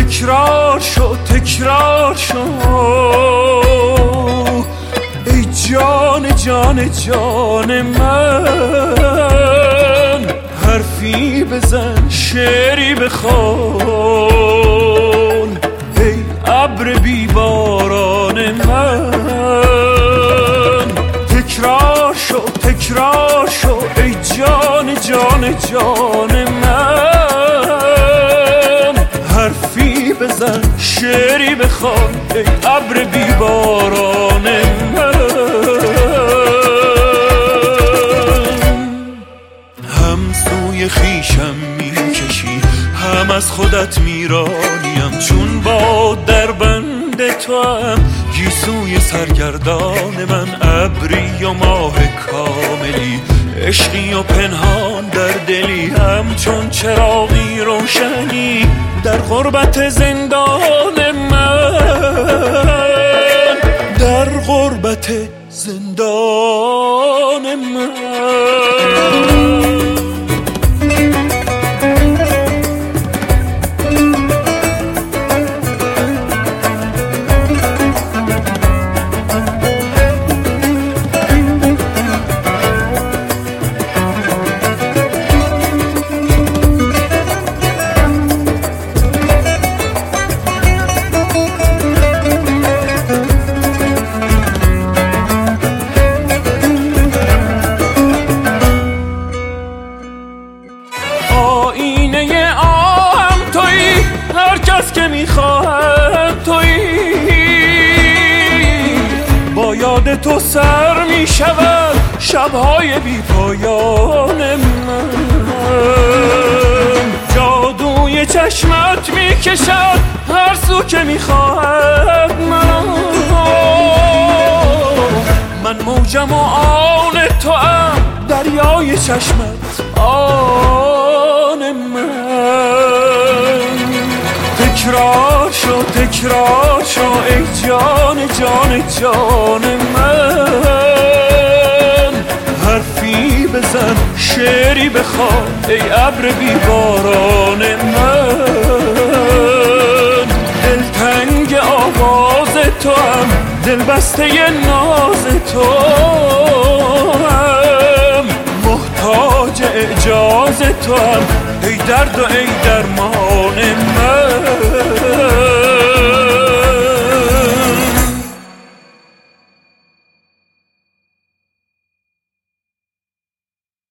تکرار شو تکرار شو ای جان جان جان من، حرفی بزن شعری بخوان ای ابر بی باران من. تکرار شو تکرار شو ای جان جان جان من، حرفی بزن شعری بخوان ای ابر بی باران من. هم سوی خویشم میکشی هم از خودت میرانیم، چون با در بند تو هم گیسوی سرگردان من. ابری و ماه کاملی، عشقی و پنهان در دلی، همچون چراغی روشنی در غربت زندان من، در غربت زندان من. آینه آهم تویی، هر کس که میخواهد تویی، با یاد تو سر میشود شبهای بی پایان من. جادوی چشمت میکشد هر سو که میخواهد من موجم و آن تو ام، دریای چشمت آن من. تکرار شو تکرار شو ای جان جان جان من، حرفی بزن شعری بخوان ای ابر بی باران من. دلتنگ آواز تو هم، دل بسته ناز تو هم، محتاج اعجاز تو هم ای درد و ای درمان من.